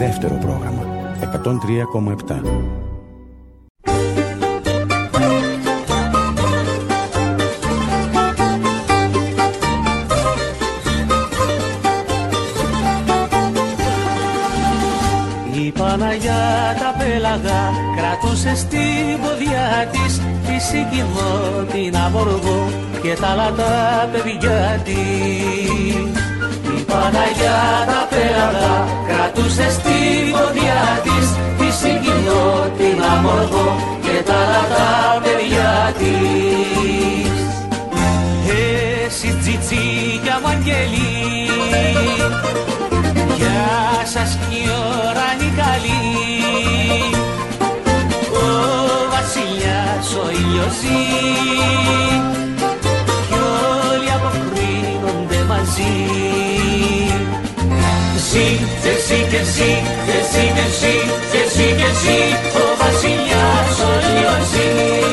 δεύτερο πρόγραμμα 103,7. Η Παναγιά τα πέλαγα κρατούσε στην ποδιά της τη Σικινό, την Αμοργό και τα άλλα τα παιδιά της. Η Παναγιά τα πέλαγα κρατούσε στην ποδιά της τη Σικινό, την Αμοργό και τα άλλα τα παιδιά της. Εσύ τσιτσίκια μου αγγελί, γεια σας κι η ώρα είναι καλή. Ο βασιλιάς ο ήλιος ζει κι όλοι αποκρίνονται μαζί. Ζει και ζει και ζει και ζει και ζει και ζει και ζει ο βασιλιάς ο ήλιος ζει.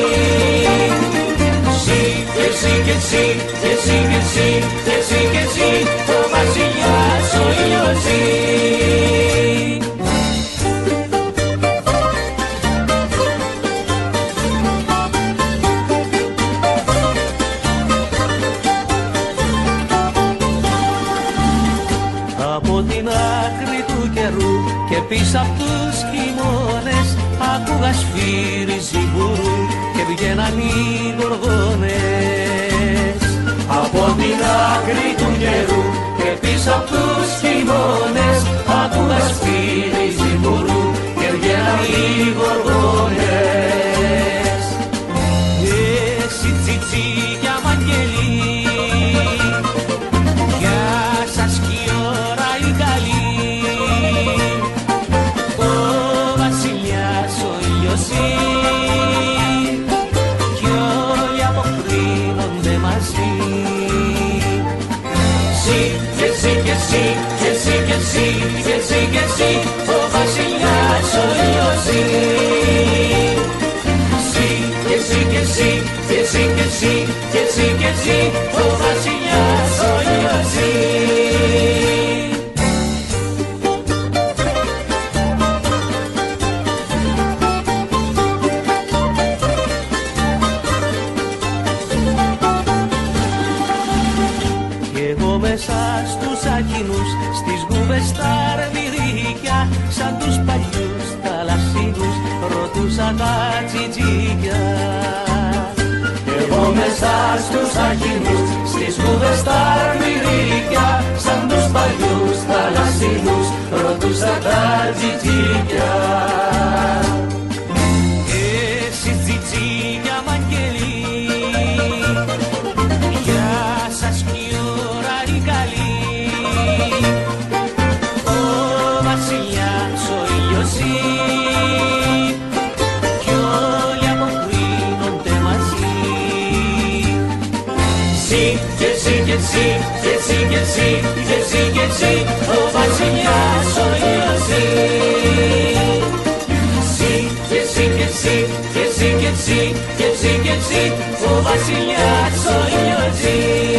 Ζει και ζει και ζει και ζει και ζει και ζει και ζει ο βασιλιάς ο ήλιος ζει. Από την άκρη του καιρού και πίσω απ' τους χειμώνες άκουγα σφύρι ζιμπουρού και βγαίναν οι γοργόνες. Από την άκρη του καιρού και πίσω απ' τους χειμώνες άκουγα σφύρι ζιμπουρού και βγαίναν οι γοργόνες. Εσύ τσιτσίκια μ' αγγελί, γεια σας κι η ώρα η καλή. Ο βασιλιάς ο ήλιος ζει κι όλοι αποκρίνονται μαζί. Ζει και ζει και ζει και ζει και ζει και ζει και ζει ο βασιλιάς ο ήλιος ζει. Ζει και ζει και ζει και ζει και ζει και ζει και ζει ο βασιλιάς ο ήλιος ζει. Μέσα στους άκινους, στις γούβες τα αρμυρίκια, σαν τους παλιούς θαλασσίνους, ρωτούσα τα τσιτσίκια. Εγώ μέσα στους άκινους, στις γούβες τα αρμυρίκια, σαν τους παλιούς θαλασσίνους, ρωτούσα τα τσιτσίκια. Εσύ τσιτσίκια μ' αγγελί, γεια σας κι η ώρα η καλή. Ο βασιλιάς ο ήλιος ζει κι όλοι αποκρίνονται μαζί. Ζει και ζει και ζει και ζει και ζει και ζει και ζει ο βασιλιάς ο ήλιος ζει. Ζει και ζει και ζει και ζει και ζει και ζει και ζει ο βασιλιάς ο ήλιος ζει.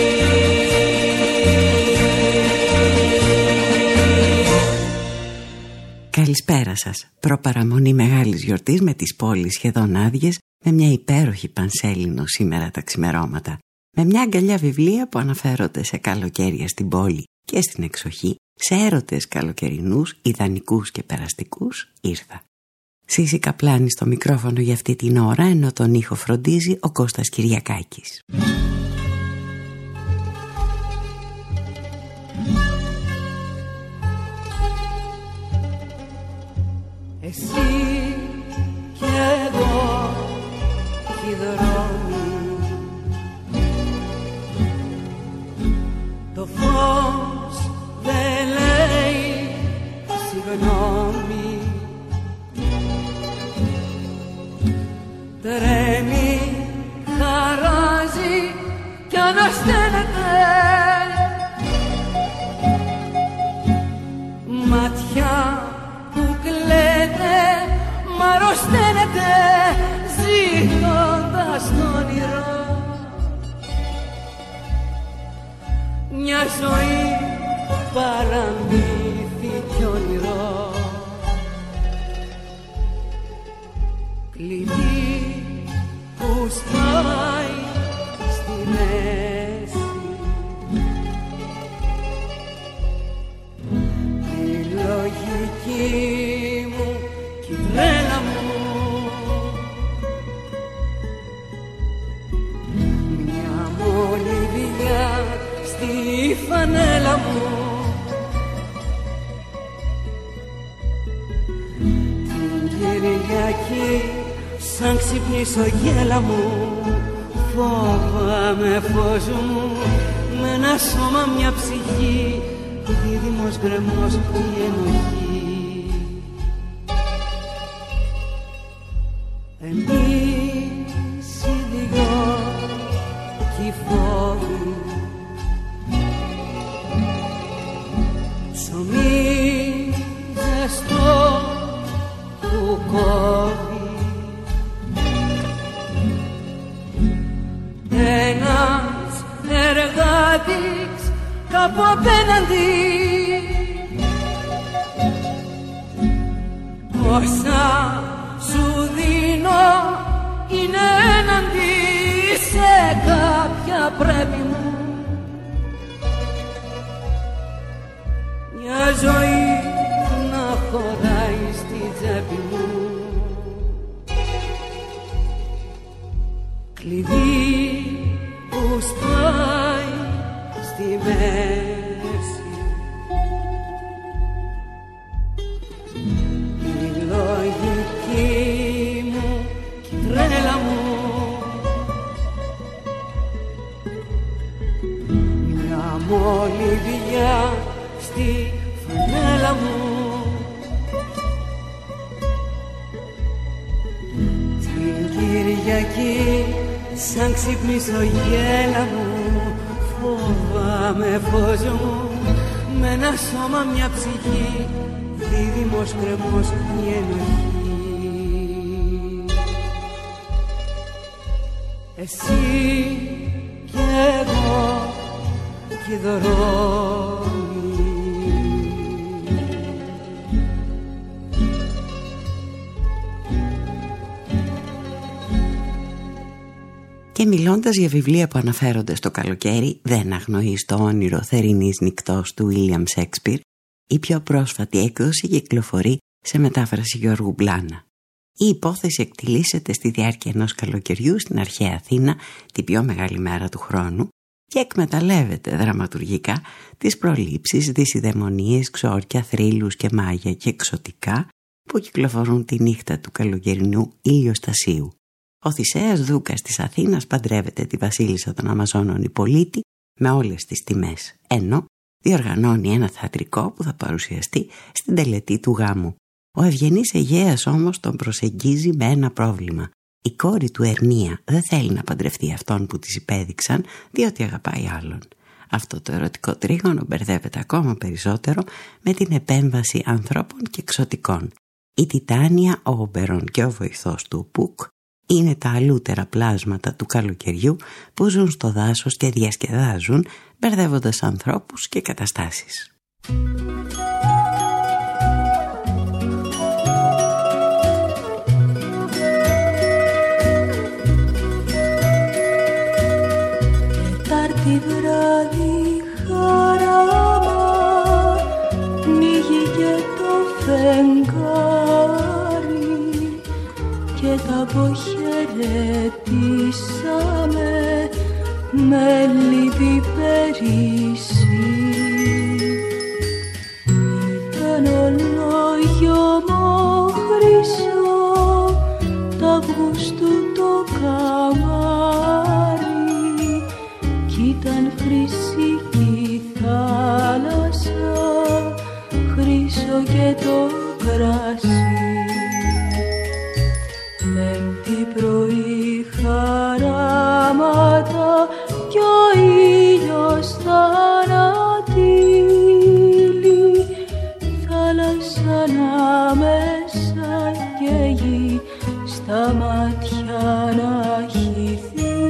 Καλησπέρα σας. Προπαραμονή μεγάλης γιορτής με τις πόλεις σχεδόν άδειες, με μια υπέροχη πανσέλινο σήμερα τα ξημερώματα, με μια αγκαλιά βιβλία που αναφέρονται σε καλοκαίρια στην πόλη και στην εξοχή, σε έρωτες καλοκαιρινούς, ιδανικούς και περαστικούς, ήρθα. Σύση Καπλάνη στο μικρόφωνο για αυτή την ώρα, ενώ τον ήχο φροντίζει ο Κώστας Κυριακάκης. Εσύ και εγώ οι δρόμοι, το φως δεν λέει συγγνώμη, τρέμει, χαράζει κι ανασταίνεται, ματιά που κλαίτε μ' αρρωσταίνεται, ζήτοντας το όνειρο. Μια ζωή παραμύθι κι όνειρο. κλειδί που σπάει στη μέση. Η λογική μου κι η τρέλα μου, μια μολυβιά στη φανέλα μου. Κυριακή σαν ξυπνήσω γέλα μου, φόβαμαι φως μου με ένα σώμα μια ψυχή, δίδυμος γκρεμός η ενοχή. Εμείς οι δυο κι οι φόβοι, ψωμί ζεστό που κόβει, ένας εργάτης κάπου απέναντι, όσα σου δίνω είναι έναντι σε κάποια πρέπει μου, μια ζωή να χωράει στη τσέπη μου. Κλειδί που σπάει στη μέση. Η λογική μου κι η τρέλα μου, μια μολυβιά στη φανέλα μου. Κυριακή σαν ξυπνήσω γέλα μου, φόβαμαι φως μου με ένα σώμα μια ψυχή, δίδυμος κρεμός η ενοχή. Εσύ κι εγώ κι οι δρόμοι, Και μιλώντας για βιβλία που αναφέρονται στο καλοκαίρι, δεν αγνοείς το όνειρο θερινής νυκτός του William Shakespeare. Η πιο πρόσφατη έκδοση κυκλοφορεί σε μετάφραση Γιώργου Μπλάνα. Η υπόθεση εκτιλήσεται στη διάρκεια ενός καλοκαιριού στην αρχαία Αθήνα, την πιο μεγάλη μέρα του χρόνου, και εκμεταλλεύεται δραματουργικά τις προλήψεις, δυσιδαιμονίες, ξόρκια, θρύλους και μάγια και εξωτικά που κυκλοφορούν τη νύχτα του καλοκαιρινού ηλιοστασίου. Ο Θησέας Δούκας της Αθήνας παντρεύεται τη βασίλισσα των Αμαζόνων Ιππολίτη με όλες τις τιμές, ενώ διοργανώνει ένα θεατρικό που θα παρουσιαστεί στην τελετή του γάμου. Ο ευγενής Αιγαίας όμως τον προσεγγίζει με ένα πρόβλημα. Η κόρη του Ερμία δεν θέλει να παντρευτεί αυτόν που της υπέδειξαν, διότι αγαπάει άλλον. Αυτό το ερωτικό τρίγωνο μπερδεύεται ακόμα περισσότερο με την επέμβαση ανθρώπων και εξωτικών. Η Τιτάνια, ο Όμπερον και ο βοηθός του Πουκ είναι τα αλλούτερα πλάσματα του καλοκαιριού που ζουν στο δάσος και διασκεδάζουν, μπερδεύοντας ανθρώπους και καταστάσεις. Τετάρτη βράδυ χαράμα, πνίγηκε το φεγγάρι και τα αποχαιρετήσαμε με λύπη περίσσι. Ήταν ολόγιωμο χρυσό τ' Αυγούστου το καμάρι κι ήταν χρυσή κι η θάλασσα, χρυσό και το κράσι. Πέμπτη πρωί χαράματα κι ο ήλιος θανατήλει, θάλασσα ανάμεσα και γη στα μάτια να χυθεί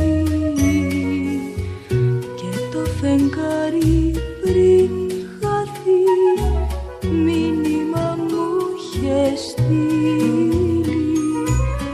και το φεγγάρι πριν χαθεί μήνυμα μου είχε στείλει.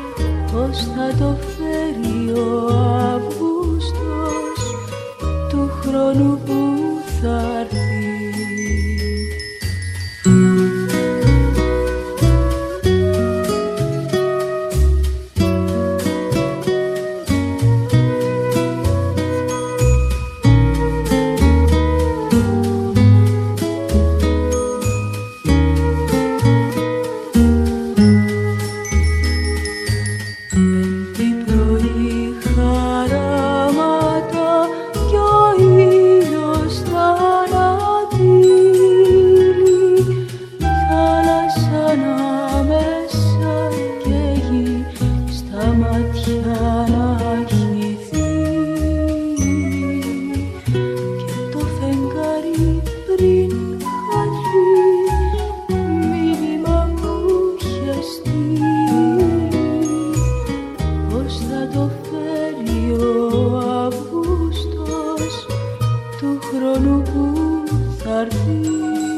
που θα έρθει.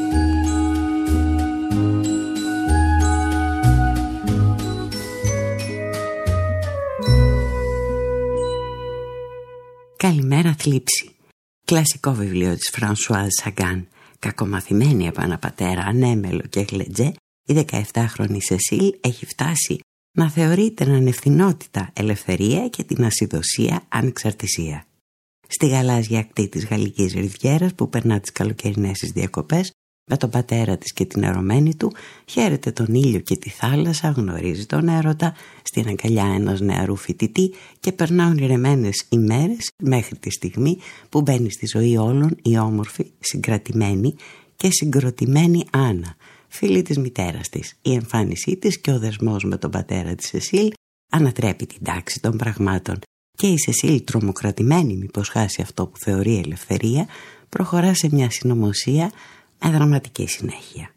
Καλημέρα θλίψη. Κλασικό βιβλίο της Φρανσουάζ Σαγκάν. Κακομαθημένη από ένα πατέρα ανέμελο και γλεντζέ, η 17χρονη Σεσίλ έχει φτάσει να θεωρεί την ανευθυνότητα ελευθερία και την ασυδοσία ανεξαρτησία. Στη γαλάζια ακτή της Γαλλικής Ριβιέρας που περνά τις καλοκαιρινές της διακοπές, με τον πατέρα της και την ερωμένη του, χαίρεται τον ήλιο και τη θάλασσα, γνωρίζει τον έρωτα στην αγκαλιά ενός νεαρού φοιτητή και περνά ονειρεμένες ημέρες μέχρι τη στιγμή που μπαίνει στη ζωή όλων η όμορφη, συγκρατημένη και συγκροτημένη Άννα, φίλη της μητέρας της. Η εμφάνισή της και ο δεσμός με τον πατέρα της Σεσίλ ανατρέπει την τάξη των πραγμάτων και η Σεσίλ, τρομοκρατημένη μήπως χάσει αυτό που θεωρεί ελευθερία, προχωρά σε μια συνωμοσία με δραματική συνέχεια.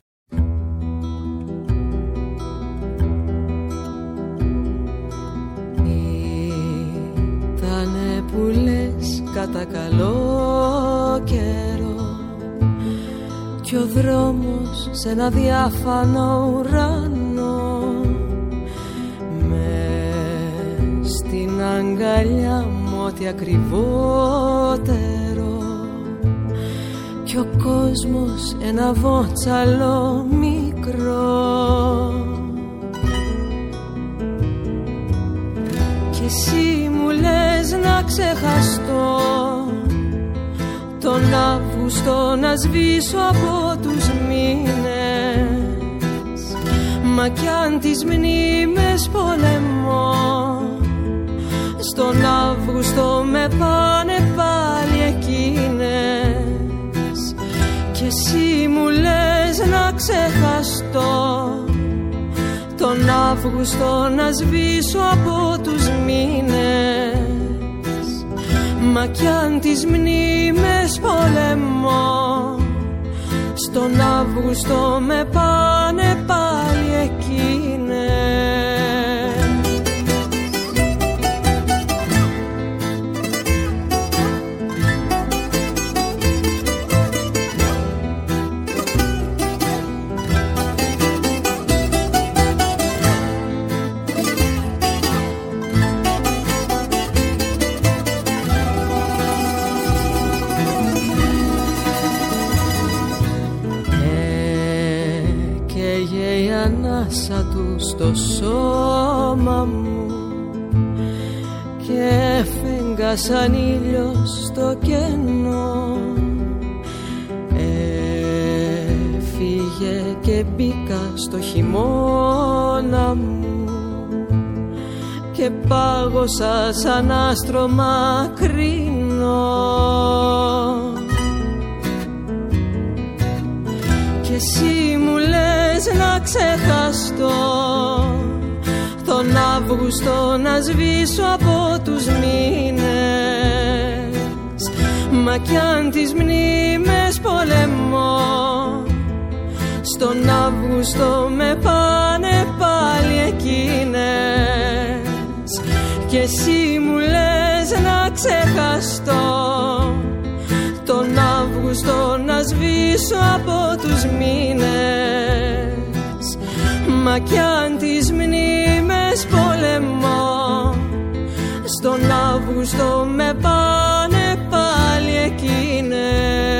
Ήτανε που λες κατά καλό καιρό κι ο δρόμος σε ένα διάφανο ουρανό, μες στην αγκαλιά μου ό,τι ακριβότερο κι ο κόσμος ένα βότσαλο μικρό. Κι εσύ μου λες να ξεχαστώ τον Αύγουστο, να σβήσω από τους μήνες, μα κι αν τις μνήμες πολεμώ, στον Αύγουστο με πάνε πάλι εκείνες. Κι εσύ μου λες να ξεχαστώ τον Αύγουστο, να σβήσω από τους μήνες, μα κι αν τις μνήμες πολεμώ, στον Αύγουστο με πάνε πάλι εκείνες. Ανάσα του στο σώμα μου και έφεγγα σαν ήλιος στο κενό. Έφυγε και μπήκα στο χειμώνα μου και πάγωσα σαν άστρο μακρινό. Κι εσύ μου λες να ξεχαστώ τον Αύγουστο, να σβήσω από τους μήνες, μα κι αν τις μνήμες πολεμώ, στον Αύγουστο με πάνε πάλι εκείνες. Κι εσύ μου λες να ξεχαστώ τον Αύγουστο, να σβήσω από τους μήνες, μα κι αν τις μνήμες πολεμώ, στον Αύγουστο με πάνε πάλι εκείνες.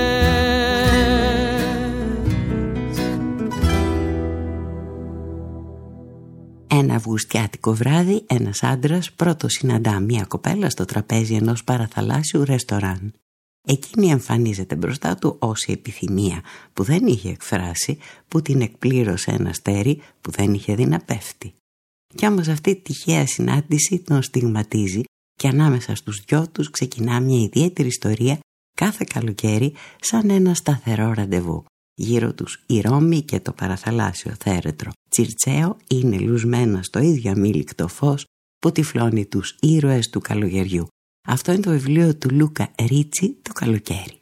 Ένα αυγουστιάτικο βράδυ ένας άντρας πρώτος συναντά μια κοπέλα στο τραπέζι ενός παραθαλάσσιου ρεστοράν. Εκείνη εμφανίζεται μπροστά του ως η επιθυμία που δεν είχε εκφράσει, που την εκπλήρωσε ένα αστέρι που δεν είχε δει να πέφτει. Κι όμως αυτή η τυχαία συνάντηση τον στιγματίζει και ανάμεσα στους δυο τους ξεκινά μια ιδιαίτερη ιστορία κάθε καλοκαίρι σαν ένα σταθερό ραντεβού. Γύρω τους η Ρώμη και το παραθαλάσσιο θέρετρο Τσιρτσέο είναι λουσμένα στο ίδιο αμήλικτο φως που τυφλώνει τους ήρωες του καλοκαιριού. Αυτό είναι το βιβλίο του Λούκα Ρίτσι, το καλοκαίρι.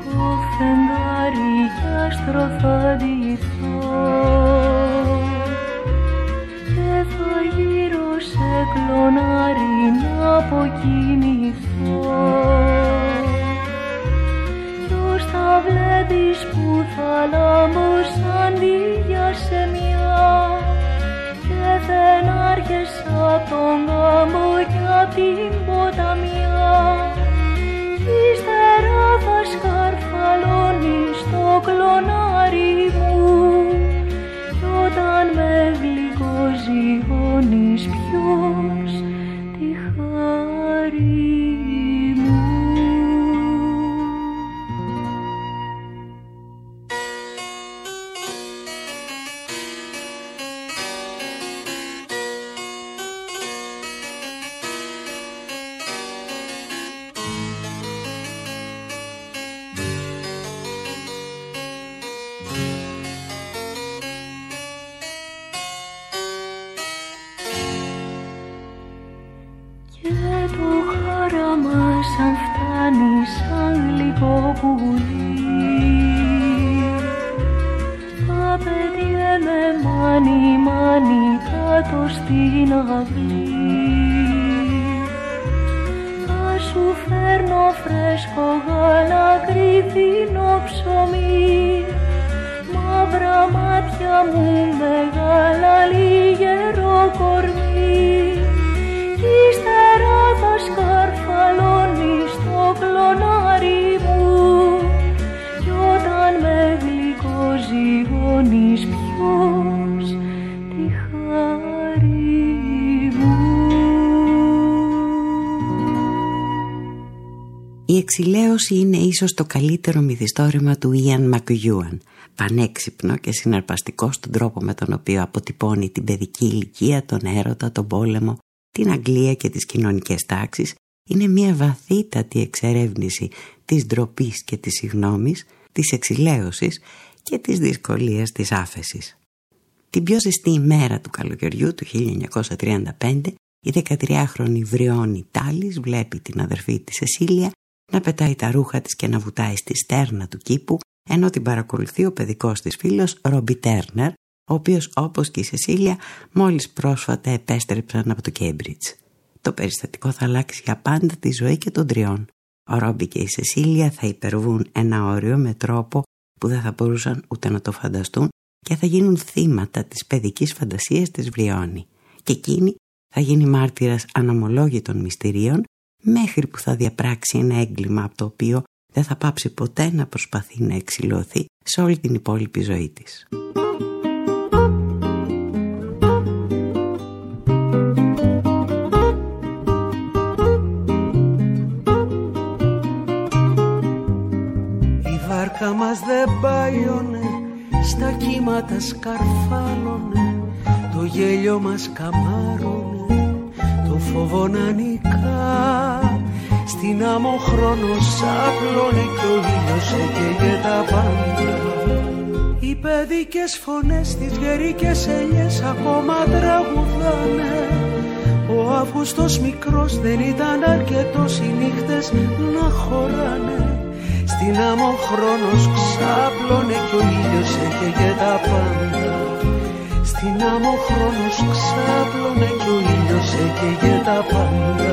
στο φεγγάρι κι άστρο θα ντυθώ και θα γύρω σε κλονάρι να αποκοιμηθώ. Ποιος θα βλέπεις που θα λάμωσαν για σε μια και δεν άρχισα απ' τον γάμο κι απ' την ποταμιά. Ύστερα θα σκαρφαλώνει στο κλονάρι μου κι όταν με γλυκοζυγώνεις ποιος τη χάρη μου. Αν φτάνει σαν γλυκό πουλί θα πετιέμαι μάνι μάνι κάτω στην αυλή. Θα σου φέρνω φρέσκο γάλα, κρυφινό ψωμί, μαύρα μάτια μου μεγάλα, λιγερό κορμί. Ύστερα θα σκαρφαλώνει στο κλονάρι μου κι όταν με γλυκοζυγώνεις ποιος τη χάρη μου. Η εξηλαίωση είναι ίσως το καλύτερο μυθιστόρημα του Ιαν Μακιούαν, πανέξυπνο και συναρπαστικό στον τρόπο με τον οποίο αποτυπώνει την παιδική ηλικία, τον έρωτα, τον πόλεμο, την Αγγλία και τις κοινωνικές τάξεις. Είναι μια βαθύτατη εξερεύνηση της ντροπής και της συγγνώμης, της εξηλαίωσης και της δυσκολίας της άφεσης. Την πιο ζεστή ημέρα του καλοκαιριού του 1935, η 13χρονη Βριόνι Τάλις βλέπει την αδερφή της Σεσίλια να πετάει τα ρούχα της και να βουτάει στη στέρνα του κήπου, ενώ την παρακολουθεί ο παιδικός της φίλος Ρόμπι Τέρνερ, ο οποίος όπως και η Σεσίλια μόλις πρόσφατα επέστρεψαν από το Κέμπριτζ. Το περιστατικό θα αλλάξει για πάντα τη ζωή και των τριών. Ο Ρόμπι και η Σεσίλια θα υπερβούν ένα όριο με τρόπο που δεν θα μπορούσαν ούτε να το φανταστούν και θα γίνουν θύματα της παιδικής φαντασίας της Βριόνι. Και εκείνη θα γίνει μάρτυρας αναμολόγητων μυστηρίων μέχρι που θα διαπράξει ένα έγκλημα από το οποίο δεν θα πάψει ποτέ να προσπαθεί να εξηλωθεί σε όλη την υπόλοιπη ζωή της. Η βάρκα μας δεν πάιωνε, στα κύματα σκαρφάλωνε, το γέλιο μας καμάρωνε, το φόβο να νικά. Στην άμμο χρόνος άπλωνε κι ο ήλιος έκαιγε τα πάντα. Οι παιδικές φωνές τις γερικές ελιές ακόμα τραγουδάνε. Ο Αύγουστος μικρός δεν ήταν αρκετός οι νύχτες να χωράνε. Στην άμμο χρόνος ξάπλωνε κι ο ήλιος έκαιγε τα πάντα. Στην άμμο χρόνος ξάπλωνε κι ο ήλιος έκαιγε τα πάντα.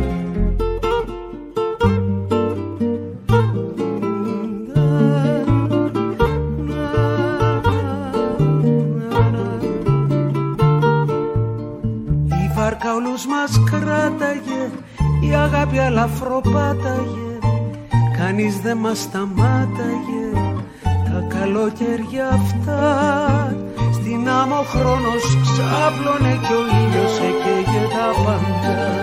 Όλους μας κράταγε, η αγάπη αλαφροπάταγε, κανείς δεν μας σταμάταγε τα καλοκαίρια αυτά. Στην άμμο χρόνος ξάπλωνε κι ο ήλιος έκαιγε τα πάντα.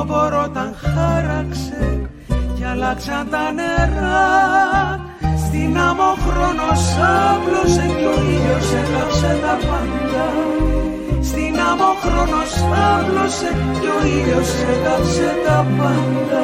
φθινόπωρο όταν χάραξε κι αλλάξαν τα νερά. Στην άμμο χρόνος άπλωσε κι ο ήλιος έγραψε τα πάντα. Στην άμμο χρόνος άπλωσε κι ο ήλιος έγραψε τα πάντα.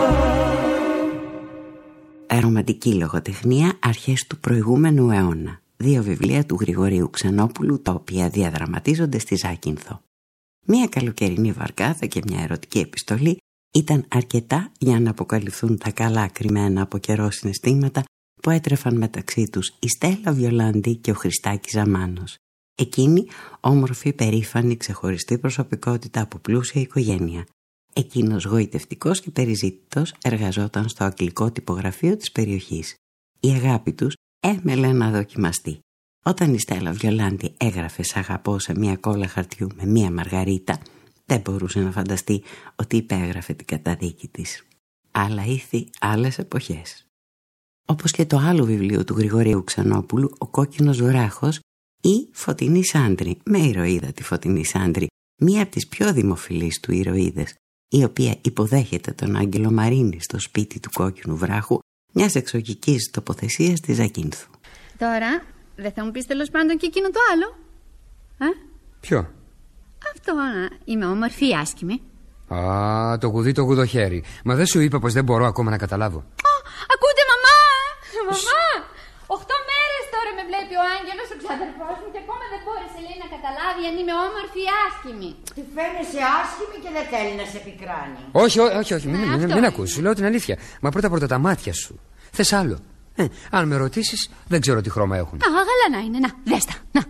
Ρομαντική λογοτεχνία αρχές του προηγούμενου αιώνα. 2 βιβλία του Γρηγορίου Ξενόπουλου, τα οποία διαδραματίζονται στη Ζάκυνθο. Μία καλοκαιρινή βαρκάδα και μια ερωτική επιστολή ήταν αρκετά για να αποκαλυφθούν τα καλά κρυμμένα από καιρό συναισθήματα που έτρεφαν μεταξύ τους η Στέλλα Βιολάντη και ο Χριστάκης Ζαμάνος. Εκείνη όμορφη, περήφανη, ξεχωριστή προσωπικότητα από πλούσια οικογένεια. Εκείνος γοητευτικός και περιζήτητος εργαζόταν στο αγγλικό τυπογραφείο της περιοχής. Η αγάπη τους έμελε να δοκιμαστεί. Όταν η Στέλλα Βιολάντη έγραφε «Σ' αγαπώ» σε μια κόλλα χαρτιού με μια μαργαρίτα, δεν μπορούσε να φανταστεί ότι υπέγραφε την καταδίκη της. Άλλα ήθη, άλλες εποχές. Όπως και το άλλο βιβλίο του Γρηγορίου Ξενόπουλου, «Ο κόκκινος βράχος» ή «Φωτεινή Σάντρη», με ηρωίδα τη Φωτεινή Σάντρη, μία από τις πιο δημοφιλείς του ηρωίδες, η οποία υποδέχεται τον Άγγελο Μαρίνη στο σπίτι του Κόκκινου Βράχου, μιας εξωγικής τοποθεσίας της Ζακύνθου. Τώρα, δεν θα μου πεις τέλος πάντων και εκείνο το άλλο? Ποιο? Αυτό, είμαι όμορφη ή άσχημη? Α, το κουδί το κουδοχέρι. Μα δεν σου είπα πως δεν μπορώ ακόμα να καταλάβω. Ακούτε, μαμά! Μαμά! 8 μέρες τώρα με βλέπει ο Άγγελος, ο ξαδερφός μου, και ακόμα δεν μπόρεσε, λέει, να καταλάβει αν είμαι όμορφη ή άσχημη. Τη φαίνεσαι άσχημη και δεν θέλει να σε πικράνει. Όχι, μην ακούς, σου λέω την αλήθεια. Μα πρώτα τα μάτια σου. Θες άλλο? Αν με ρωτήσεις, δεν ξέρω τι χρώμα έχουν. Γαλανά είναι, να, δες τα, να.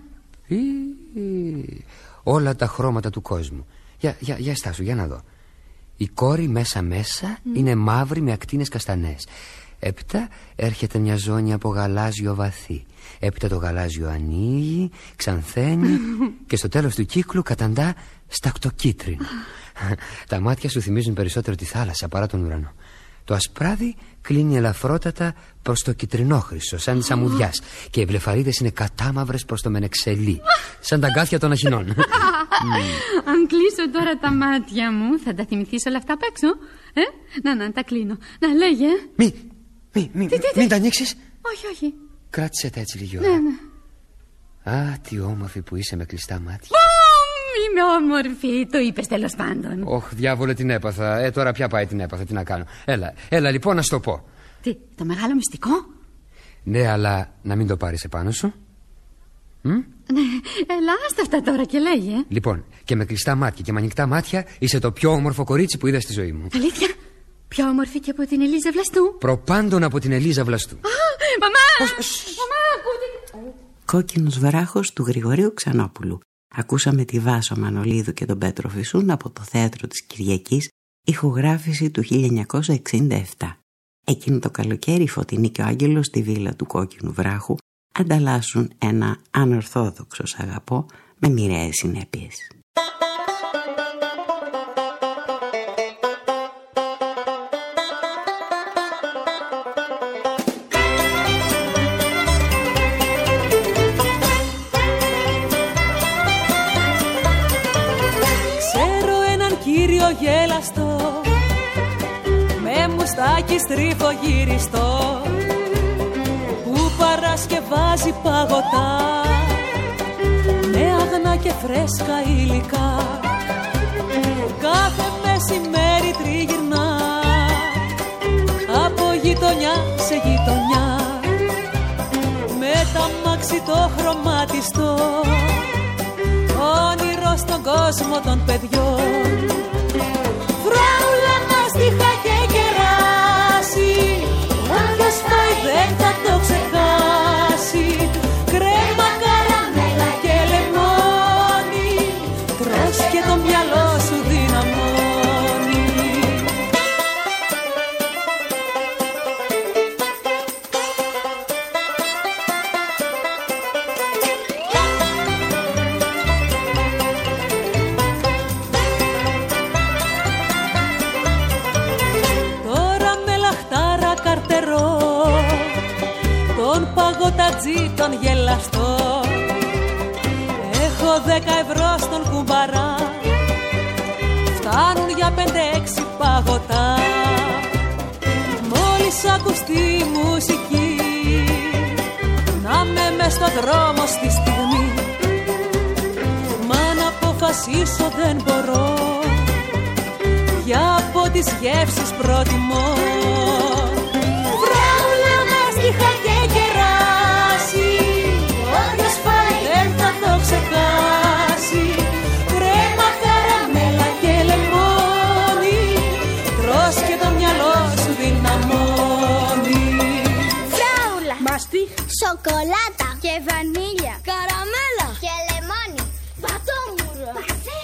Όλα τα χρώματα του κόσμου. Για στάσου, για να δω. Η κόρη μέσα είναι μαύρη με ακτίνες καστανές. Έπειτα έρχεται μια ζώνη από γαλάζιο βαθύ. Έπειτα το γαλάζιο ανοίγει, ξανθαίνει και στο τέλος του κύκλου καταντά στακτοκίτρινο. Τα μάτια σου θυμίζουν περισσότερο τη θάλασσα παρά τον ουρανό. Το ασπράδι κλείνει ελαφρότατα προς το κιτρινόχρυσο, σαν της αμμουδιάς, και οι βλεφαρίδες είναι κατάμαυρες προς το μενεξελί, σαν τα αγκάθια των αχινών. Αν κλείσω τώρα τα μάτια μου, θα τα θυμηθείς όλα αυτά απ' έξω? Να τα κλείνω. Να, λέγε. Μην τα ανοίξεις. Όχι. Κράτησε τα έτσι λίγη ώρα. Ναι. Α, τι όμορφη που είσαι με κλειστά μάτια. Είμαι όμορφη, το είπες τέλος πάντων. Ωχ, διάβολε, την έπαθα. Τώρα πια πάει την έπαθα, τι να κάνω. Έλα λοιπόν να σου το πω. Τι, το μεγάλο μυστικό? Ναι, αλλά να μην το πάρεις επάνω σου. Ναι, έλα, άστα αυτά τώρα και λέγε. Λοιπόν, και με κλειστά μάτια και με ανοιχτά μάτια είσαι το πιο όμορφο κορίτσι που είδα στη ζωή μου. Αλήθεια? Πιο όμορφη και από την Ελίζα Βλαστού? Προπάντων από την Ελίζα Βλαστού. Μαμά, ακούτε. Κόκκινος Βράχος του Γρηγορίου Ξενόπουλου. Ακούσαμε τη Βάσο Μανολίδου και τον Πέτρο Φυσούν από το Θέατρο της Κυριακής, ηχογράφηση του 1967. Εκείνο το καλοκαίρι η Φωτεινή και ο Άγγελος στη βίλα του Κόκκινου Βράχου ανταλλάσσουν ένα ανορθόδοξο «Σ' αγαπώ» με μοιραίες συνέπειες. Γέλαστο, με μουστάκι στριφογυριστό, που παρασκευάζει παγωτά με αγνά και φρέσκα υλικά. Κάθε μεσημέρι τριγυρνά από γειτονιά σε γειτονιά, με τα μάξι το χρωματιστό, όνειρο στον κόσμο των παιδιών. Φράουλα μας τη είχε κεράσει, αν ποιος πάει δεν θα το ξεχάσει. Κρέμα, καραμέλα και λεμόνι, τρως και το μυαλό σου δυναμώνει. Τον γελαστό, έχω 10 ευρώ στον κουμπαρά, φτάνουν για 5-6 παγωτά. Μόλις ακουστεί η μουσική, να με μες στο δρόμο στη στιγμή. Μα να αποφασίσω δεν μπορώ, για από τις γεύσεις προτιμώ. Φράουλα μάστιχα και κεράσι, όποιος φάει δεν θα το ξεχάσει. Κρέμα, καραμέλα και λεμόνι, τρως και το μυαλό σου δυναμώνει. Φράουλα, μαστίχ, σοκολάτα και βανίλια, καραμέλα και λεμόνι. πατόμουρο.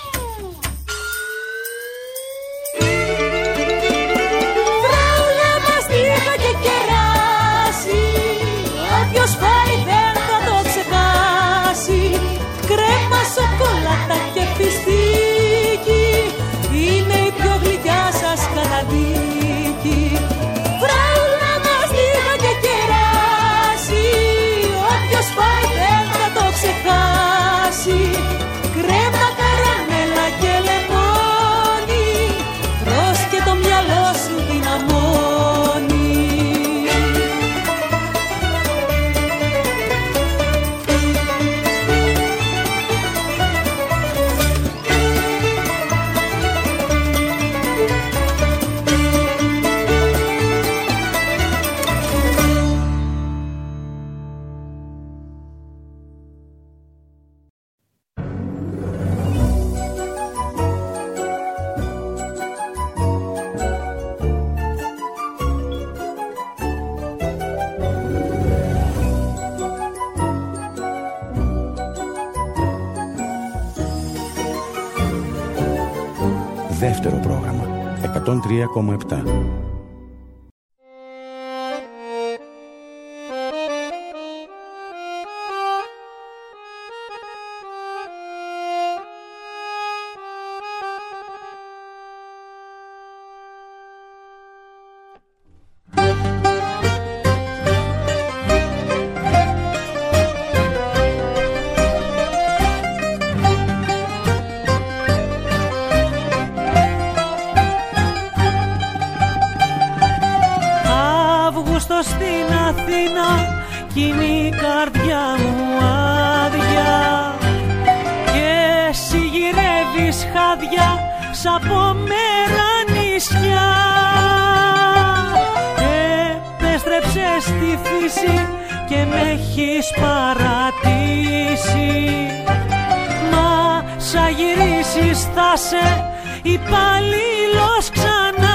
Φράουλα, μαστίχα και κεράσι, όποιος φάει δεν θα το ξεχάσει. Κρέμα, σοκολάτα και πιστίκι, είναι η πιο γλυκιά σας καταδίκη. Φράουλα, μαστίχα και κεράσι, όποιος φάει δεν θα το ξεχάσει. Κρέμα, καραμέλα και λεμόνι, τρως και το μυαλό σου δυναμώνει. Δεύτερο πρόγραμμα 103,7. Στην Αθήνα κι είναι η καρδιά μου άδεια και εσύ γυρεύεις χάδια σ' απομέρα νησιά. Επέστρεψες στη φύση και με έχεις παρατήσει. Μα σαν γυρίσεις θα σε υπαλλήλος ξανά.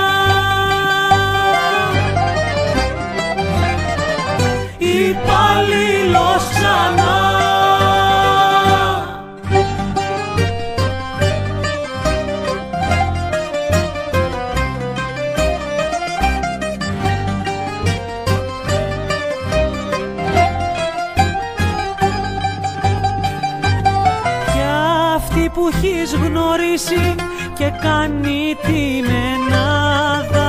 Υπαλλήλος ξανά. Κι αυτή που έχεις γνωρίσει και κάνει τη μενάδα,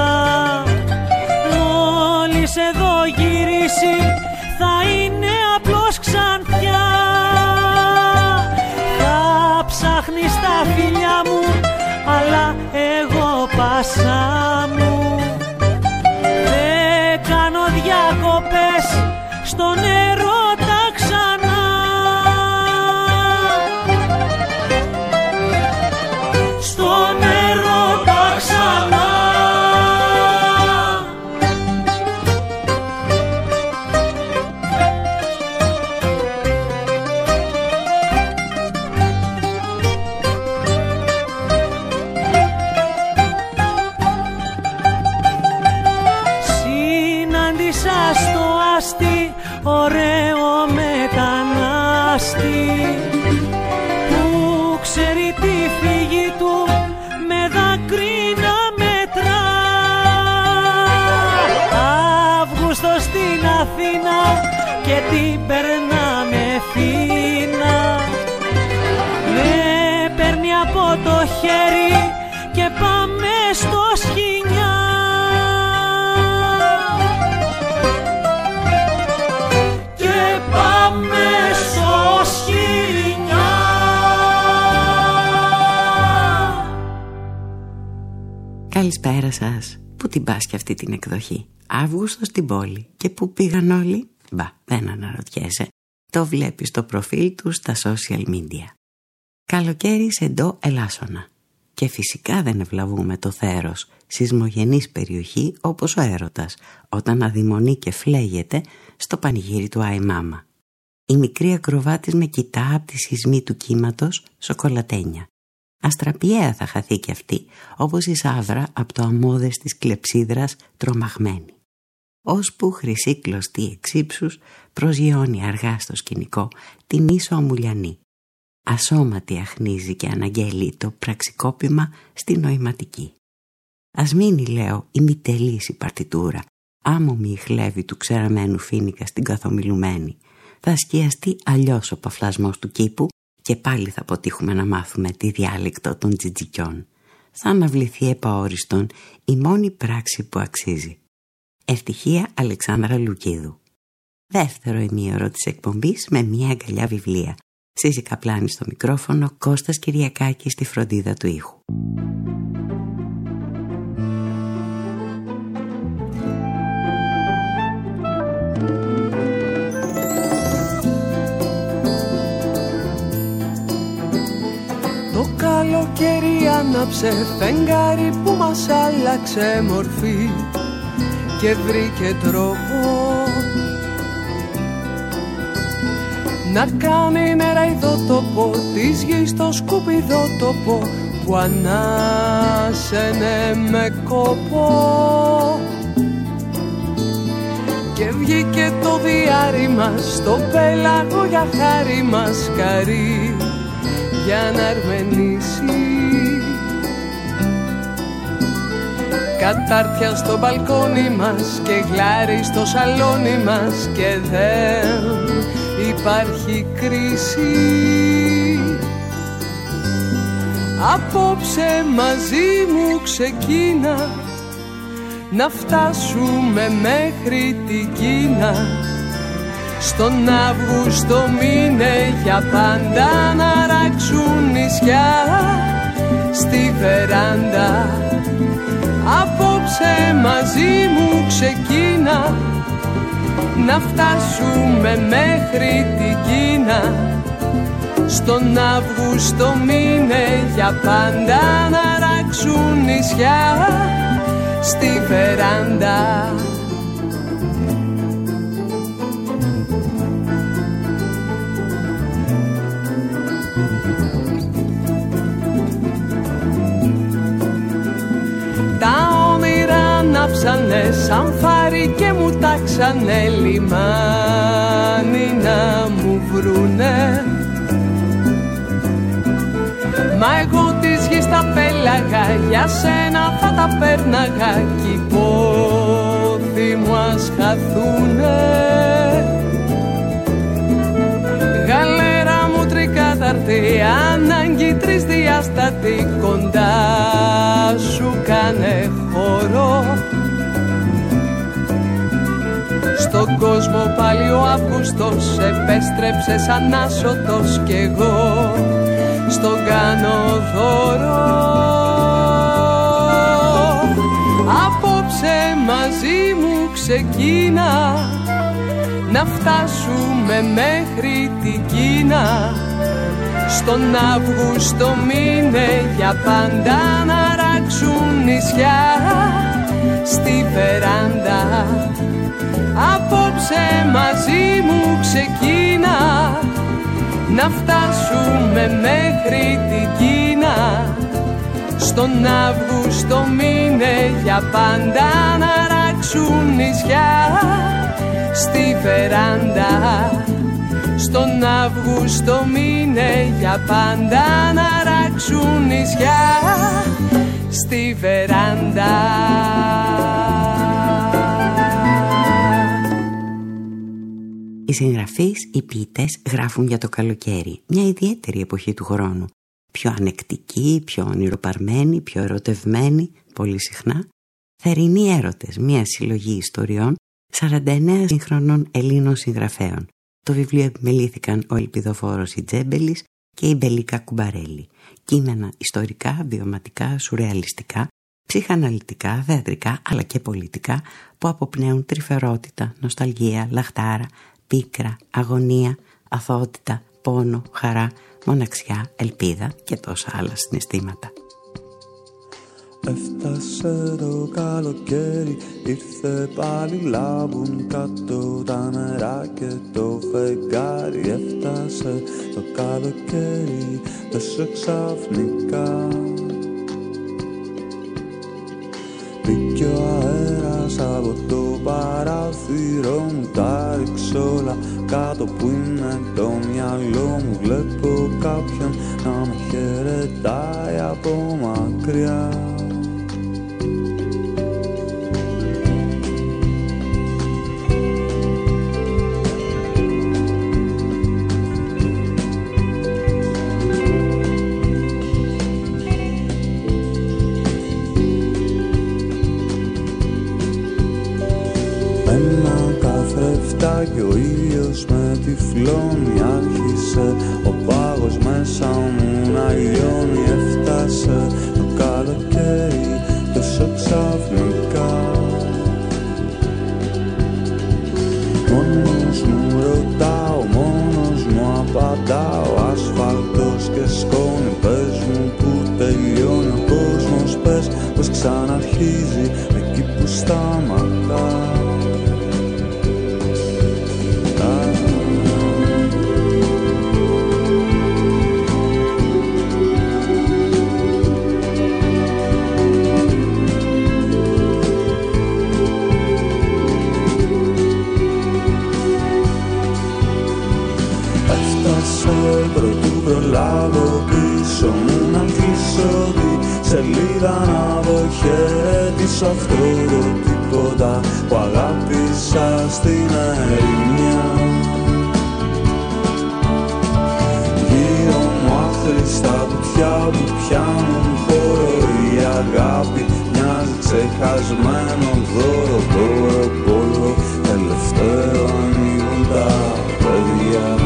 μόλις εδώ γυρίσει θα είναι απλώς ξανθιά. Θα ψάχνεις τα φιλιά μου, αλλά εγώ πάσα μου. Δεν κάνω διακοπές στον έρωτα ξανά. Στον έρωτα ξανά. Ωραίο μετανάστη που ξέρει τη φύγη του με δάκρυ να μετρά. Αύγουστο στην Αθήνα και την περνάμε φίνα. Με παίρνει από το χέρι και πάμε στο Σχοινιά. Πάμε στο Σχοινιά. Καλησπέρα σας. Πού την πας και αυτή την εκδοχή? Αύγουστο στην πόλη. Και πού πήγαν όλοι? Μπα, δεν αναρωτιέσαι. Το βλέπεις στο προφίλ του στα social media. Καλοκαίρι σε ντο Ελάσσονα. Και φυσικά δεν ευλαβούμε το θέρος, σεισμογενής περιοχή όπως ο έρωτας, όταν αδειμονεί και φλέγεται στο πανηγύρι του Άι Μάμα. Η μικρή ακροβάτης με κοιτά από τη σεισμή του κύματος σοκολατένια. Αστραπιαία θα χαθεί κι αυτή, όπως η Σάβρα από το αμμώδες της κλεψίδρας τρομαγμένη. Ώσπου χρυσή κλωστή εξύψους προσγειώνει αργά στο σκηνικό την ίσο Αμουλιανή. Ασώματη αχνίζει και αναγγέλει το πραξικόπημα στη νοηματική. Ας μείνει, λέω, ημιτελής η παρτιτούρα, άμομη η χλέβη του ξεραμένου φοίνικα στην καθομιλουμένη. Θα σκιαστεί αλλιώς ο παφλασμός του κήπου και πάλι θα αποτύχουμε να μάθουμε τη διάλεκτο των τζιτζικιών. Θα αναβληθεί επαόριστον η μόνη πράξη που αξίζει. Ευτυχία Αλεξάνδρα Λουκίδου. Δεύτερο ημίωρο της εκπομπής με μια αγκαλιά βιβλία. Σύση Καπλάνη στο μικρόφωνο, Κώστας Κυριακάκης στη φροντίδα του ήχου. Το καλοκαίρι άναψε φεγγάρι που μας άλλαξε μορφή και βρήκε τρόπο να κάνει νερά ειδότοπο της γης το σκουπιδότοπο που ανάσαινε με κόπο. Και βγήκε το διάρρη μας στο πέλαγο για χάρη μας καρύ για να αρμενήσει. Κατάρτια στο μπαλκόνι μας και γλάρι στο σαλόνι μας και δεν υπάρχει κρίση. Απόψε μαζί μου ξεκίνα να φτάσουμε μέχρι την Κίνα. Στον Αύγουστο μήνε για πάντα να ράξουν νησιά στη βεράντα. Απόψε μαζί μου ξεκίνα να φτάσουμε μέχρι την Κίνα. Στον Αύγουστο μήνε για πάντα να ράξουν νησιά στη βεράντα. Ανάψανε σαν φάρι και μου τάξανε λιμάνι να μου βρουνε. Μα εγώ της γης τα πέλαγα, για σένα θα τα πέρναγα κι οι πόθοι μου ας χαθούνε. Γαλέρα μου τρικάταρτη, ανάγκη τρισδιάστατη, κοντά σου κάνε χώρο. Στον κόσμο πάλι ο Αύγουστος επέστρεψε σαν άσωτος κι εγώ στον κάνω δώρο. Απόψε μαζί μου ξεκίνα να φτάσουμε μέχρι την Κίνα. Στον Αύγουστο μήνε για πάντα να ράξουν νησιά στη βεράντα. Απόψε μαζί μου ξεκίνα να φτάσουμε μέχρι την Κίνα. Στον Αύγουστο μήνε για πάντα να ράξουν νησιά στη βεράντα. Στον Αύγουστο μήνε για πάντα να ράξουν νησιά στη βεράντα. Οι συγγραφείς, οι ποιητές γράφουν για το καλοκαίρι, μια ιδιαίτερη εποχή του χρόνου. Πιο ανεκτική, πιο ονειροπαρμένη, πιο ερωτευμένη, πολύ συχνά. Θερινοί έρωτες, μια συλλογή ιστοριών 49 σύγχρονων Ελλήνων συγγραφέων. Το βιβλίο επιμελήθηκαν ο Ελπιδοφόρος Ιτζέμπελης και η Μπελίκα Κουμπαρέλη. Κείμενα ιστορικά, βιωματικά, σουρεαλιστικά, ψυχαναλυτικά, θεατρικά αλλά και πολιτικά, που αποπνέουν τρυφερότητα, νοσταλγία, λαχτάρα, πίκρα, αγωνία, αθωότητα, πόνο, χαρά, μοναξιά, ελπίδα και τόσα άλλα συναισθήματα. Έφτασε το καλοκαίρι, ήρθε πάλι, λάμπουν κάτω τα νερά και το φεγγάρι. Έφτασε το καλοκαίρι τόσο ξαφνικά. Μπήκε ο αέρας από το παράθυρο μου, τα ρίξω όλα κάτω που είναι το μυαλό μου. Βλέπω κάποιον να με χαιρετάει από μακριά. Και ο ήλιος με τυφλώνει, άρχισε ο πάγος μέσα μου να λιώνει. Έφτασε το καλοκαίρι τόσο ξαφνικά. Μόνος μου ρωτάω, μόνος μου απαντάω, ασφαλτός και σκόνη, πες μου που τελειώνει ο κόσμος, πες πως ξαναρχίζει εκεί που σταματά. Πρωτού προλάβω πίσω μου να κλείσω τη σελίδα, να δω χαιρετήσω αυτό το τίποτα που αγάπησα στην ερημιά. Γύρω μου άχρηστα κουτιά που πιάνουν χώρο, η αγάπη μοιάζει ξεχασμένο δώρο. Δώρο πόλο, τελευταίο ανοίγουν τα παιδιά.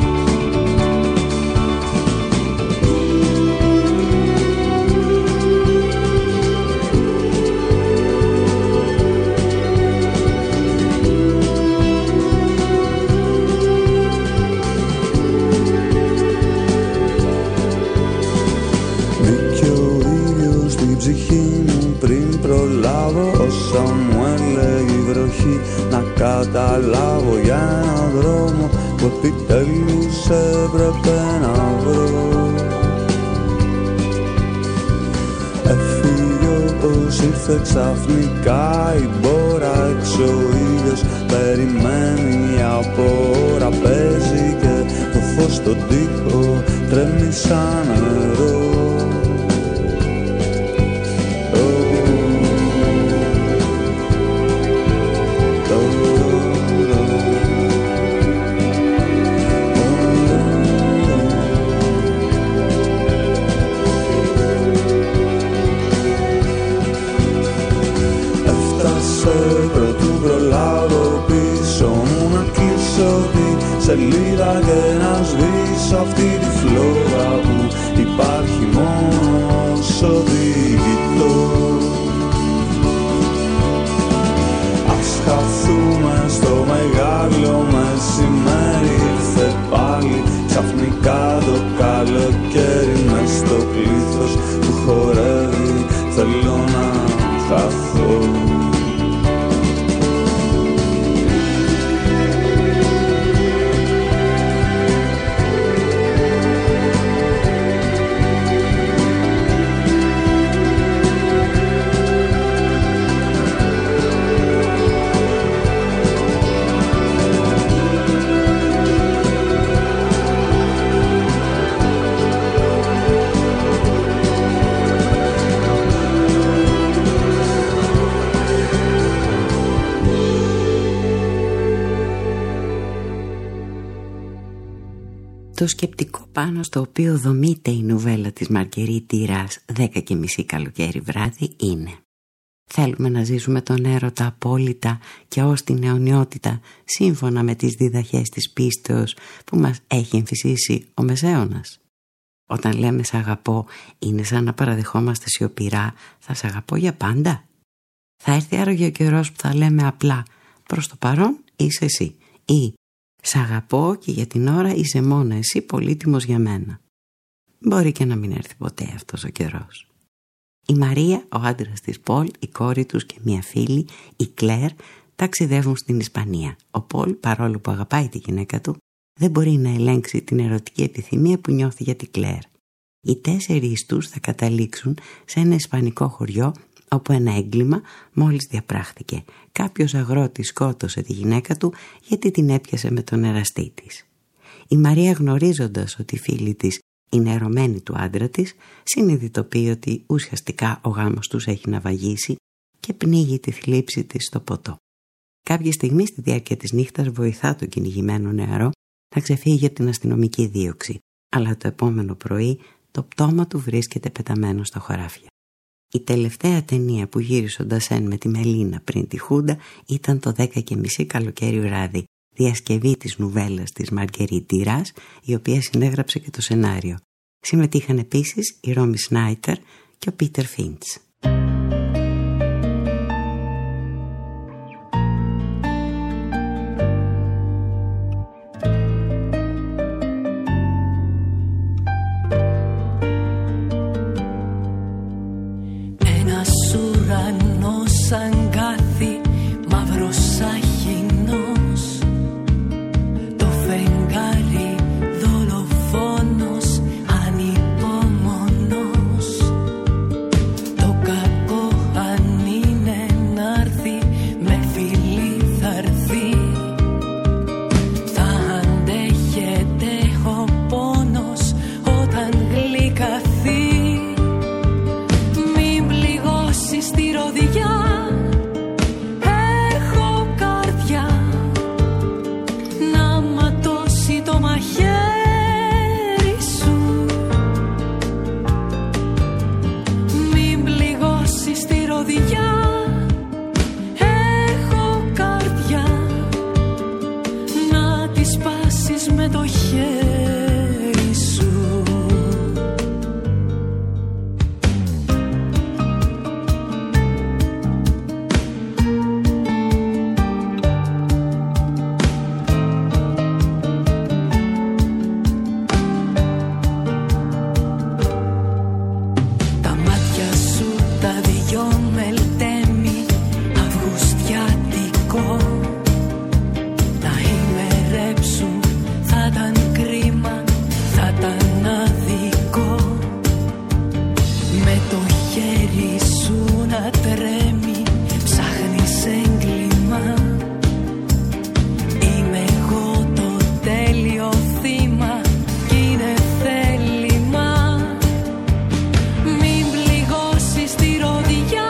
Όσα μου έλεγε η βροχή να καταλάβω για έναν δρόμο που επιτέλους έπρεπε να βρω. Έφυγε όπως ήρθε ξαφνικά η μπόρα, έξω ο ήλιος περιμένει από ώρα, παίζει και το φως στον τοίχο τρέμει σαν νερό. Σελίδα και να σβήσω αυτή τη φλόγα που υπάρχει μόνο όσο τη κοιτώ. Ας χαθούμε στο μεγάλο μεσημέρι, ήρθε πάλι ξαφνικά το καλοκαίρι. Μες στο πλήθος που χορεύει θέλω να χαθώ. Το σκεπτικό πάνω στο οποίο δομείται η νουβέλα της Μαργκερίτ Ντουράς 10:30 καλοκαίρι βράδυ είναι: θέλουμε να ζήσουμε τον έρωτα απόλυτα και ως την αιωνιότητα, σύμφωνα με τις διδαχές της πίστεως που μας έχει εμφυσίσει ο Μεσαίωνας. Όταν λέμε «σ' αγαπώ», είναι σαν να παραδεχόμαστε σιωπηρά «θα σ' αγαπώ για πάντα». Θα έρθει άραγε ο καιρός που θα λέμε απλά «προς το παρόν είσαι εσύ» ή «σ' αγαπώ και για την ώρα είσαι μόνο εσύ πολύτιμος για μένα». Μπορεί και να μην έρθει ποτέ αυτός ο καιρός. Η Μαρία, ο άντρας της Πολ, η κόρη τους και μια φίλη, η Κλέρ, ταξιδεύουν στην Ισπανία. Ο Πολ, παρόλο που αγαπάει τη γυναίκα του, δεν μπορεί να ελέγξει την ερωτική επιθυμία που νιώθει για τη Κλέρ. Οι 4 τους θα καταλήξουν σε ένα ισπανικό χωριό όπου ένα έγκλημα μόλις διαπράχθηκε. Κάποιος αγρότης σκότωσε τη γυναίκα του γιατί την έπιασε με τον εραστή της. Η Μαρία, γνωρίζοντας ότι η φίλη της είναι ερωμένη του άντρα της, συνειδητοποιεί ότι ουσιαστικά ο γάμος τους έχει ναυαγίσει και πνίγει τη θλίψη της στο ποτό. Κάποια στιγμή στη διάρκεια της νύχτας βοηθά τον κυνηγημένο νεαρό να ξεφύγει από την αστυνομική δίωξη, αλλά το επόμενο πρωί το πτώμα του βρίσκεται πεταμένο στα χωράφια. Η τελευταία ταινία που γύρισε ο Ντασέν με τη Μελίνα πριν τη Χούντα ήταν το 10:30 καλοκαίρι βράδυ, διασκευή της νουβέλας της Μαργκερίτ Ντουράς, η οποία συνέγραψε και το σενάριο. Συμμετείχαν επίσης η Ρόμι Σνάιτερ και ο Πίτερ Φίντς. Ένας ουρανός αγκάθι, μαύρος αχινός, το φεγγάρι δολοφόνος, ανυπομονός. Το κακό αν είναι να'ρθεί, με φιλί θa'ρθεί. Θα αντέχεται ο πόνος όταν γλυκαθεί. Μην πληγώσεις τη ροδιά, έχω καρδιά, να ματώσει το μαχαίρι σου. Μην πληγώσεις τη ροδιά, έχω καρδιά, να τη σπάσεις με το χέρι σου. Τα μάτια σου τα δυο μελτέμι, αυγουστιάτικο. Τα ημερέψουν, θα ήταν κρίμα, θα ήταν αδικό. Με το χέρι σου να τρέμει, ψάχνεις έγκλημα. Είμαι εγώ το τέλειο θύμα κι είναι θέλημα. Μην πληγώσεις τη ροδιά,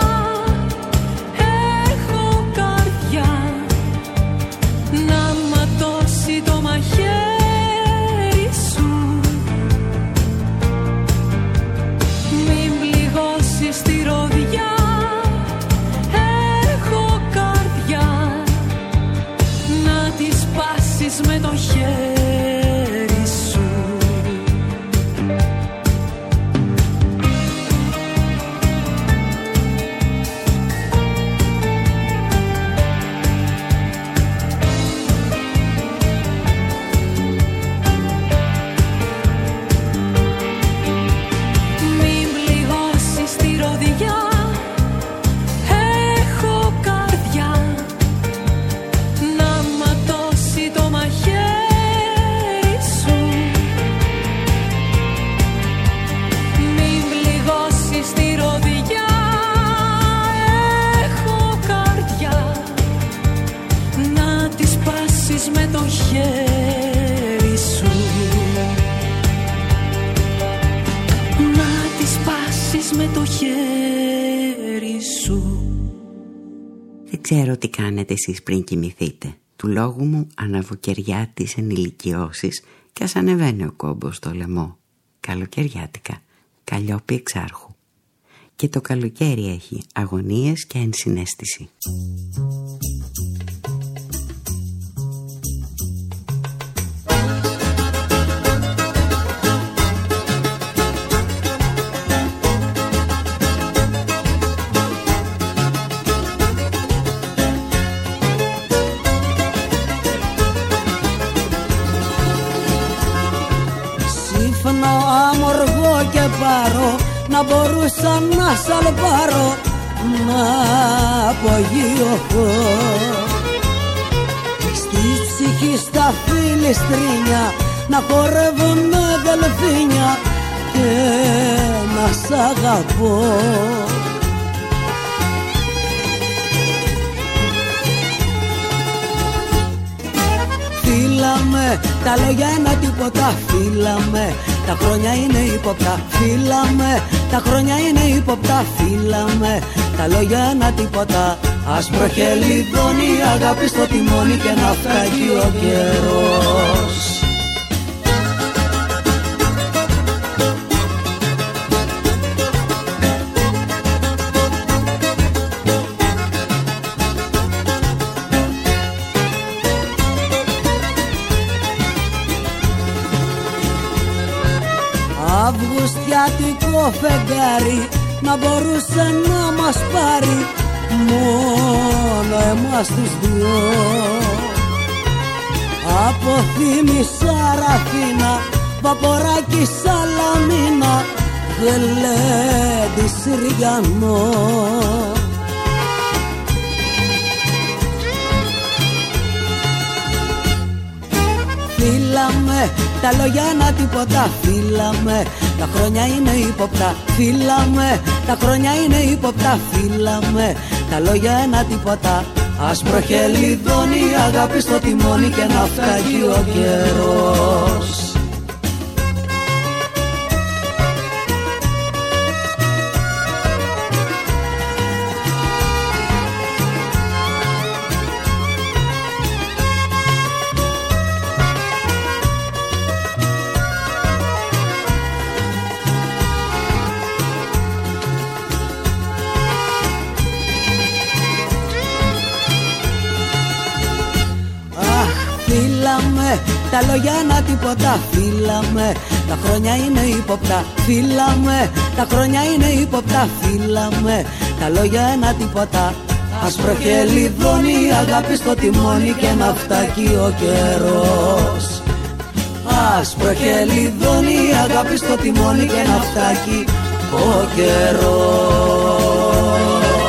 έχω καρδιά, να ματώσει το μαχαίρι σου. Μην πληγώσεις τη ροδιά, έχω καρδιά, να τη σπάσεις με το χέρι σου. Μην πληγώσεις τη ροδιά, έχω καρδιά, να ματώσει το μαχαίρι σου. Μην πληγώσεις τη ροδιά, έχω καρδιά, να τη σπάσεις με το χέρι σου. Να τη σπάσεις με το χέρι σου. Δεν ξέρω τι κάνετε εσείς πριν κοιμηθείτε. Του λόγου μου ανάβω κεριά της ενηλικιώσης και ας ανεβαίνει ο κόμπος στο λαιμό. Καλοκαιριάτικα, Καλλιόπη Εξάρχου. Και το καλοκαίρι έχει αγωνίες και ενσυναίσθηση. και πάρω, να μπορούσα να σαλπάρω, να απογειωθώ. Στη ψυχή στα φιλιστρίνια να χορεύω με δελφίνια και να σ' αγαπώ. Φύλαμε, τα λόγια ένα τίποτα. Φύλαμε, τα χρόνια είναι ύποπτα. Φύλαμε, τα χρόνια είναι ύποπτα. Φύλαμε, τα λόγια ένα τίποτα. Άσπρο χελιδόνι, αγάπη στο τιμόνι και να φτάσει ο καιρός. Αυγουστιάτικο φεγγάρι να μπορούσε να μας πάρει μόνο εμάς τους δυο. Από Θήμη Σαραφίνα, Βαποράκι Σαλαμίνα, Γλέντι Συριανό. Φύλαμε, τα λόγια ένα τίποτα. Φύλαμε, τα χρόνια είναι ύποπτα. Φύλαμε, τα χρόνια είναι ύποπτα. Φύλαμε, τα λόγια ένα τίποτα. Άσπρο χελιδόνι, αγάπη στο τιμόνι και να φτάσει ο καιρός. Φύλαμε, τα λόγια ένα τίποτα. Φύλαμε, τα χρόνια είναι ύποπτα. Φύλαμε, τα χρόνια είναι ύποπτα. Φύλαμε, τα λόγια ένα τίποτα. Άσπρο χελιδόνι, αγάπη στο τιμόνι και να φτάσει ο καιρός. Άσπρο χελιδόνι, αγάπη στο τιμόνι και να φτάσει ο καιρός.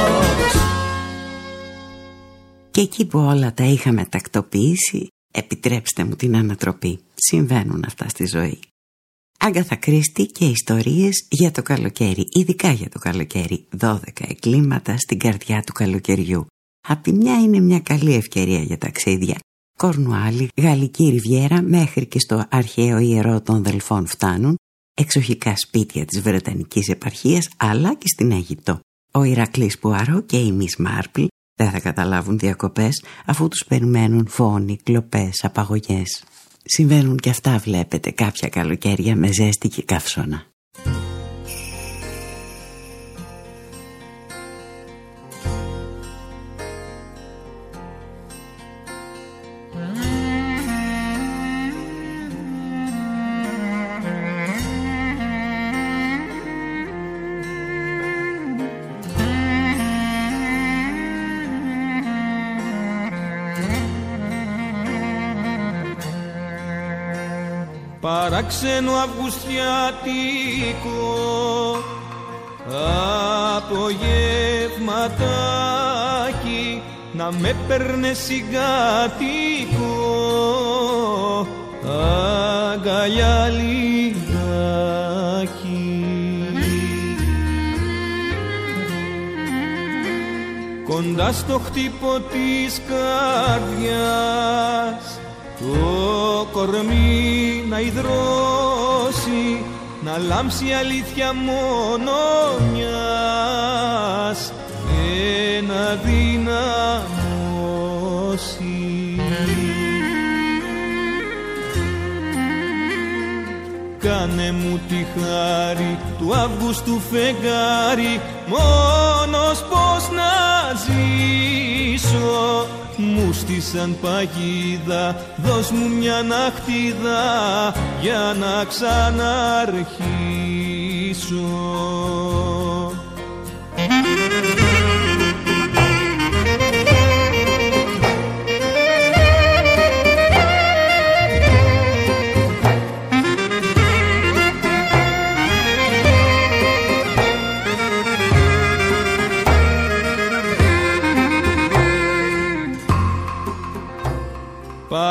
Και εκεί που όλα τα είχαμε τακτοποιήσει, επιτρέψτε μου την ανατροπή. Συμβαίνουν αυτά στη ζωή. Άγκαθα Κρίστη και ιστορίες για το καλοκαίρι, ειδικά για το καλοκαίρι. 12 εκκλήματα στην καρδιά του καλοκαιριού. Απ' τη μια είναι μια καλή ευκαιρία για ταξίδια. Κορνουάλη, Γαλλική Ριβιέρα μέχρι και στο αρχαίο ιερό των Δελφών φτάνουν, εξοχικά σπίτια της Βρετανικής επαρχίας, αλλά και στην Αίγυπτο. Ο Ηρακλής Πουαρό και η Μις Μάρπλ δεν θα καταλάβουν διακοπές αφού τους περιμένουν φόνοι, κλοπές, απαγωγές. Συμβαίνουν και αυτά, βλέπετε, κάποια καλοκαίρια με ζέστη και καύσωνα. Παράξενο αυγουστιάτικο απογευματάκι να με παίρνε συγκάτοικο αγκαλιά λιγάκι. Κοντά στο χτύπο της καρδιάς το κορμί να υδρώσει, να λάμψει αλήθεια μόνο μιας και να δυναμώσει. Κάνε μου τη χάρη του Αυγούστου φεγγάρι, μόνος πως να ζήσω. Μου στήσαν παγίδα, δώσ' μου μια ναχτίδα για να ξαναρχίσω.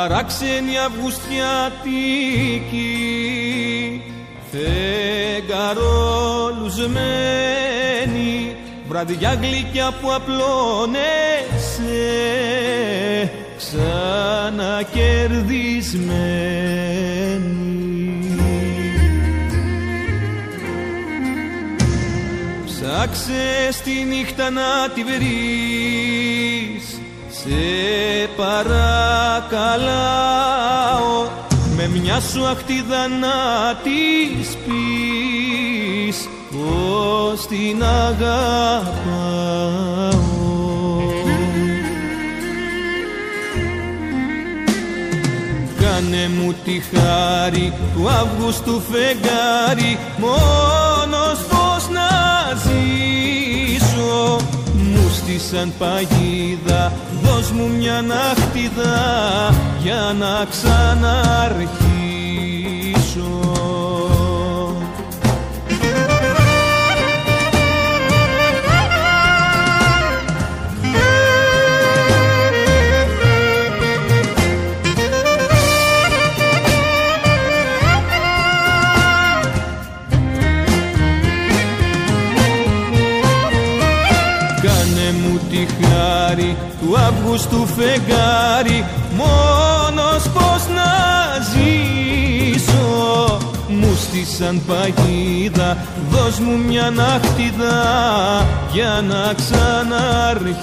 παράξενη αυγουστιάτικη φεγγαρόλουσμένη, βραδιά γλυκιά που απλώνεσαι ξανακερδισμένη. Ψάξε στη νύχτα να τη βρεις, σε παρακαλάω, με μια σου αχτίδα να της πεις πως την αγαπάω. Κάνε μου τη χάρη του Αυγούστου φεγγάρι, μόνος πως να ζήσω. Μου στήσαν παγίδα, δώσ' μου μια ναχτίδα για να ξαναρχίσω. Του Αυγούστου φεγγάρι, μόνος πως να ζήσω. Μου στήσαν παγίδα, δώσ' μου μια ναχτίδα για να ξαναρχίσω.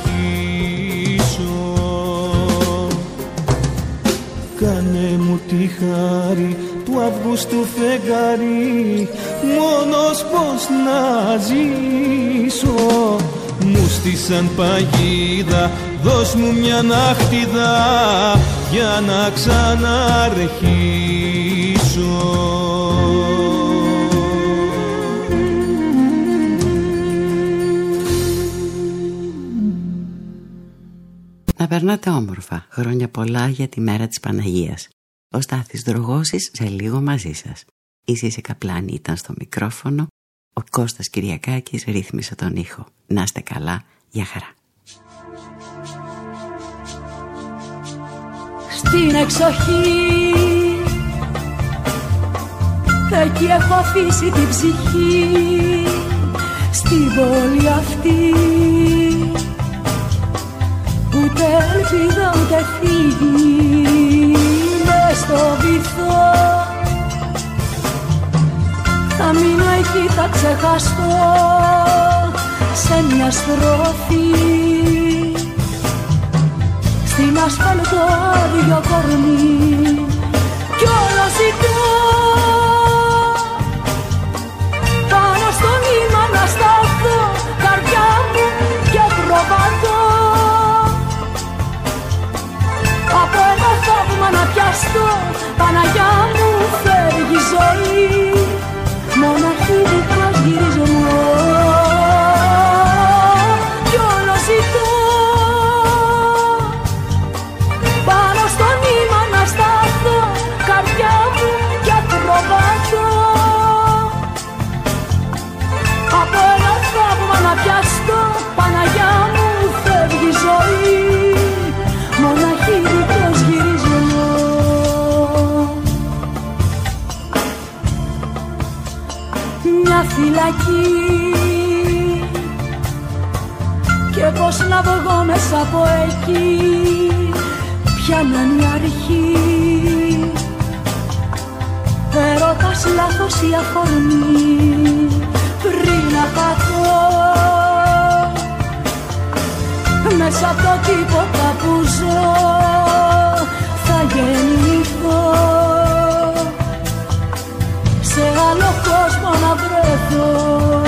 Κάνε μου τη χάρη του Αυγούστου φεγγάρι, μόνος πως να ζήσω. Μου στήσαν παγίδα, δώσ' μου μια ναχτίδα για να ξαναρχίσω. Να περνάτε όμορφα. Χρόνια πολλά για τη μέρα της Παναγίας. Ο Στάθης Δρογώσης σε λίγο μαζί σας. Η Σύση Καπλάνη ήταν στο μικρόφωνο. Ο Κώστας Κυριακάκης ρύθμισε τον ήχο. Να είστε καλά, για χαρά. Στην εξοχή, εκεί έχω αφήσει την ψυχή, στην πόλη αυτή, ούτε ελπίδα ούτε φύγει. Μες στο βυθό θα μείνω εκεί, θα ξεχαστώ σε μια στροφή, στην ασφαλτό άδειο κορμί, κι όλο ζητώ πάνω στο νήμα να σταθώ, καρδιά μου και προβατώ, από ένα θαύμα να πιαστώ. Παναγιά μου φεύγει η ζωή, μοναχή δίχως γυρίζω εγώ, κι όλο ζητώ πάνω στο νήμα να σταθώ, καρδιά μου κι ακροβατώ, από ένα θαύμα να πιαστώ. Παναγιά μου φεύγει η ζωή, μοναχή δίχως γυρίζω εγώ. Μια φυλακή και πως να βγω μέσα από εκεί, ποια να είναι η αρχή, έρωτας λάθος η αφορμή, πριν να χαθώ μέσα από το τίποτα που ζω, θα γεννηθώ σε άλλο κόσμο να βρεθώ.